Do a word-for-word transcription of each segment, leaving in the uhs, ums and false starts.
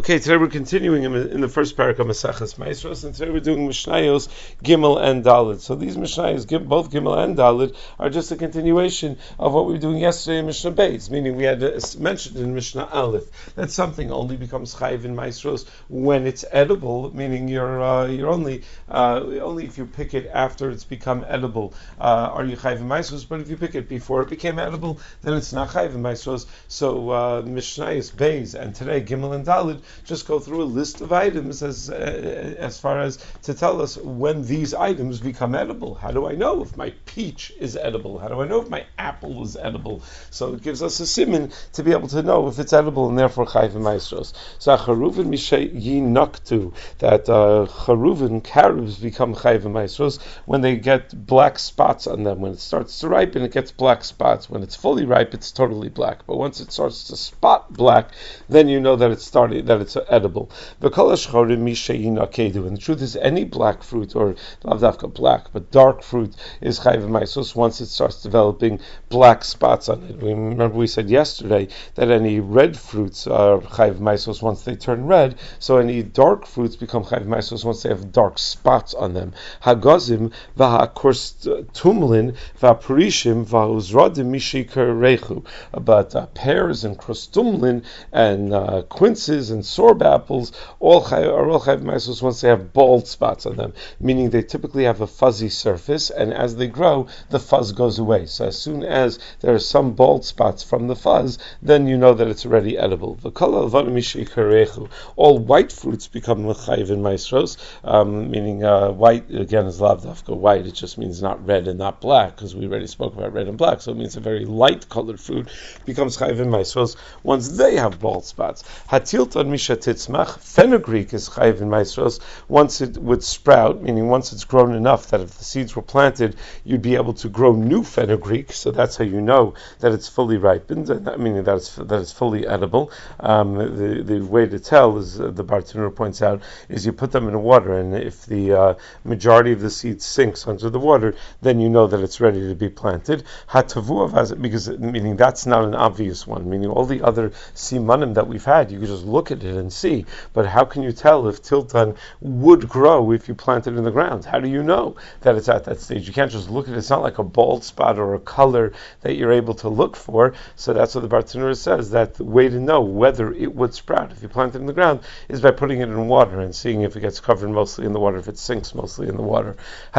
Okay, today we're continuing in, in the first parak of Maseches Maasros, and today we're doing Mishnayos Gimel and Daled. So these Mishnayos, both Gimel and Daled, are just a continuation of what we were doing yesterday in Mishnah Beis, meaning we had uh, mentioned in Mishnah Aleph that something only becomes Chayiv in Maasros when it's edible, meaning you're uh, you're only uh, only if you pick it after it's become edible uh, are you Chayiv in Maasros, but if you pick it before it became edible, then it's not Chayiv in Maasros. So uh, Mishnayos Beis and today Gimel and Daled just go through a list of items as uh, as far as to tell us when these items become edible. How do I know if my peach is edible? How do I know if my apple is edible? So it gives us a siman to be able to know if it's edible and therefore chayiv maestros. So charuvin mishay yinaktu, that uh, charuvin carobs become chayiv maestros when they get black spots on them. When it starts to ripen, it gets black spots. When it's fully ripe, it's totally black. But once it starts to spot black, then you know that it's starting. That it's edible. And the truth is, any black fruit, or lavdafka black, but dark fruit, is chayiv maisos once it starts developing black spots on it. We remember we said yesterday that any red fruits are chayiv maisos once they turn red. So any dark fruits become chayiv maisos once they have dark spots on them. Hagozim v'hakorstumlin v'aprishim v'hauzradim mishikar rechu. But uh, pears and krostumlin and uh, quinces and sorb apples all chai, are all chayiv maisos once they have bald spots on them, meaning they typically have a fuzzy surface, and as they grow, the fuzz goes away. So as soon as there are some bald spots from the fuzz, then you know that it's already edible. All white fruits become chayiv in maestros, um, meaning uh, white again is lavdafka white. It just means not red and not black, because we already spoke about red and black. So it means a very light colored fruit becomes chayiv in maestros once they have bald spots. Hatilton Titzmach, fenugreek is chayiv in maestros once it would sprout, meaning once it's grown enough that if the seeds were planted, you'd be able to grow new fenugreek. So that's how you know that it's fully ripened, and that, meaning that it's that it's fully edible. Um, the the way to tell, is uh, the Bartenura points out, is you put them in water, and if the uh, majority of the seed sinks under the water, then you know that it's ready to be planted. Hatavuav, because meaning that's not an obvious one, meaning all the other simanim that we've had, you could just look at it and see. But how can you tell if tilton would grow if you plant it in the ground? How do you know that it's at that stage? You can't just look at it. It's not like a bald spot or a color that you're able to look for. So that's what the Bartenura says, that the way to know whether it would sprout if you plant it in the ground is by putting it in water and seeing if it gets covered mostly in the water, if it sinks mostly in the water.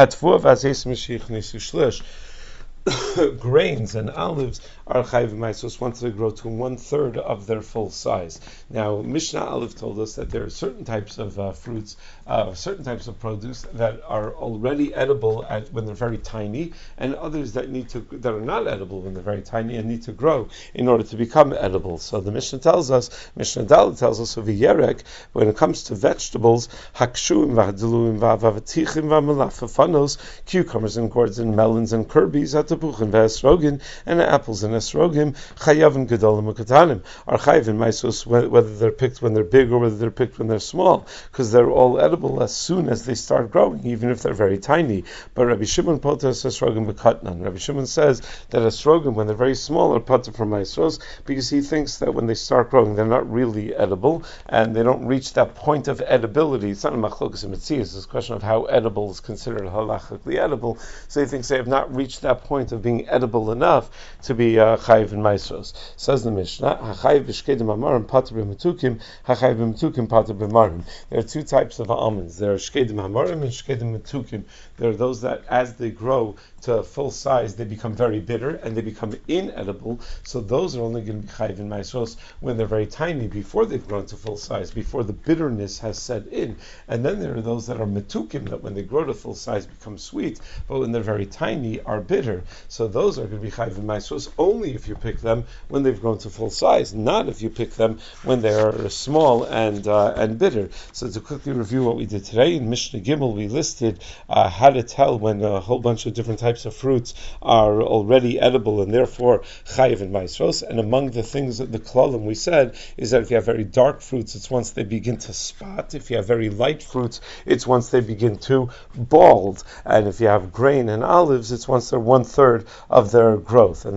Grains and olives are chayiv maisos once they grow to one third of their full size. Now, Mishnah Aleph told us that there are certain types of uh, fruits, uh, certain types of produce that are already edible at, when they're very tiny, and others that need to that are not edible when they're very tiny and need to grow in order to become edible. So the Mishnah tells us, Mishnah Dalet tells us, of yerek, when it comes to vegetables, hakshuim v'hadaluim v'avatichim v'amalafafanos, cucumbers and gourds and melons and kirbies, atabuchim v'esrogin, and apples and esrogim, chayavim gedolim ukatanim, are chayiv in maisos, whether they're picked when they're big or whether they're picked when they're small, because they're all edible as soon as they start growing, even if they're very tiny. But Rabbi Shimon potas esrogim bekatnan. Rabbi Shimon says that esrogim, when they're very small, are potter from maisos, because he thinks that when they start growing, they're not really edible, and they don't reach that point of edibility. It's not a machlokas and mitzias, it's a question of how edible is considered halachically edible. So he thinks they have not reached that point of being edible enough to be uh, chayiv in maestros. Says the Mishnah, hachayiv b'shkedim amarim pater b'metukim, hachayiv b'metukim pater b'marim. There are two types of almonds. There are shkedim amarim and shkedim metukim. There are those that, as they grow to full size, they become very bitter and they become inedible. So those are only going to be chayiv in maestros when they're very tiny, before they've grown to full size, before the bitterness has set in. And then there are those that are metukim, that when they grow to full size become sweet, but when they're very tiny are bitter. So those are going to be chayiv in maestros only if you pick them when they've grown to full size, not if you pick them when they are small and uh, and bitter. So to quickly review what we did today, in Mishnah Gimel we listed uh, how to tell when a whole bunch of different types of fruits are already edible and therefore chayiv in maestros. And among the things that the klalim we said is that if you have very dark fruits, it's once they begin to spot. If you have very light fruits, it's once they begin to bald. And if you have grain and olives, it's once they're one third of their growth. And then in Mishnah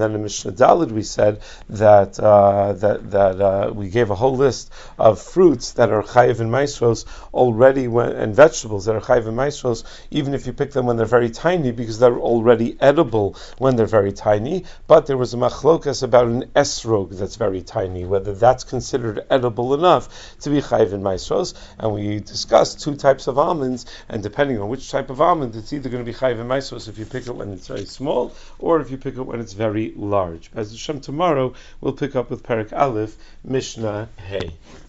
Mishnah Daled we said that uh, that that uh, we gave a whole list of fruits that are chayiv in maisros already, when, and vegetables that are chayiv in maisros, even if you pick them when they're very tiny, because they're already edible when they're very tiny. But there was a machlokas about an esrog that's very tiny, whether that's considered edible enough to be chayiv in maisros. And we discussed two types of almonds, and depending on which type of almond, it's either going to be chayiv in maisros if you pick it when it's very small, or if you pick it when it's very large. As Hashem, tomorrow we'll pick up with Perek Aleph, Mishnah Hey.